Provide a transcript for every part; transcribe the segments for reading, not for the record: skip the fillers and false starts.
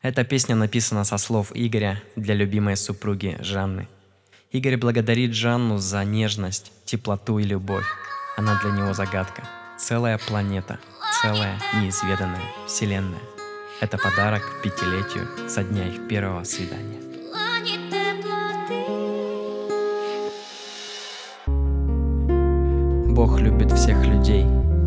Эта песня написана со слов Игоря для любимой супруги Жанны. Игорь благодарит Жанну за нежность, теплоту и любовь. Она для него загадка. Целая планета, целая неизведанная вселенная. Это подарок к 5-летию со дня их первого свидания. Бог любит всех людей,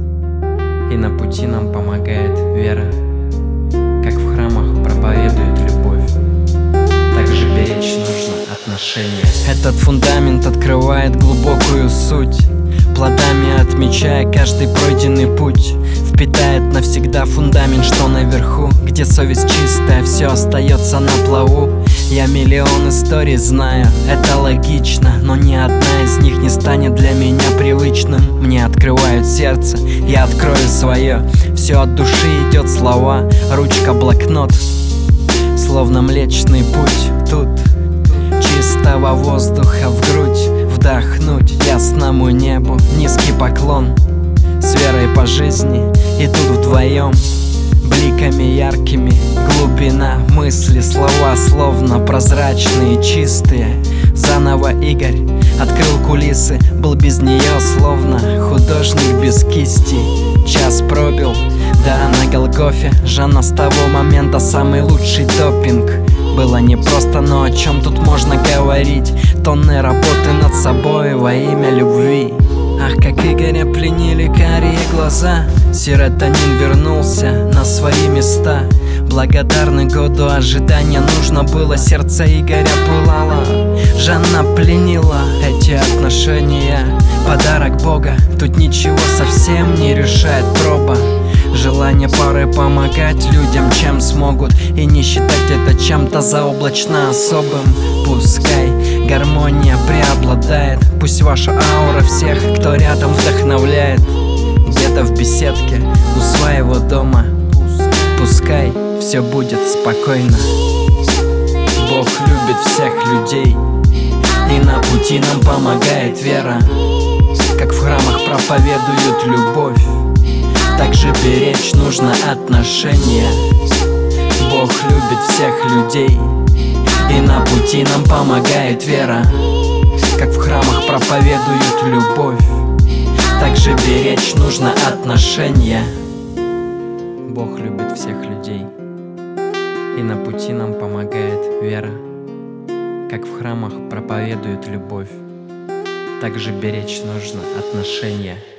и на пути нам помогает вера. Как в храмах проповедует любовь, так же беречь нужно отношения. Этот фундамент открывает глубокую суть, плодами отмечая каждый пройденный путь. Впитает навсегда фундамент, что наверху, где совесть чистая, все остается на плаву. Я миллион историй знаю, это логично, но ни одна из них не станет для меня привычным. Мне открывают сердце, я открою свое. Все от души идет слова, ручка, блокнот, словно Млечный Путь. Тут чистого воздуха в грудь вдохнуть, ясному небу низкий поклон. С верой по жизни идут вдвоем, бликами яркими, глубина мысли, слова словно прозрачные, чистые. Заново Игорь открыл кулисы, был без нее словно художник без кисти. Час пробил, да на Голгофе Жанна с того момента самый лучший допинг. Было непросто, но о чем тут можно говорить? Тонны работы над собой во имя любви. Ах, как Игоря пленили карие глаза. Серотонин вернулся на свои места. Благодарный году ожидания нужно было, сердце Игоря пылало. Жанна пленила эти отношения. Подарок Бога, тут ничего совсем не решает проба. Желание пары помогать людям, чем смогут, и не считать это чем-то заоблачно особым. Пускай гармония преобладает, пусть ваша аура всех, кто рядом, вдохновляет. Где-то в беседке у своего дома, пускай все будет спокойно. Бог любит всех людей, и на пути нам помогает вера. Как в храмах проповедуют любовь, так же беречь нужно отношения. Бог любит всех людей, и на пути нам помогает вера. Как в храмах проповедуют любовь, так же беречь нужно отношения. Бог любит всех людей, и на пути нам помогает вера. Как в храмах проповедуют любовь, так же беречь нужно отношения.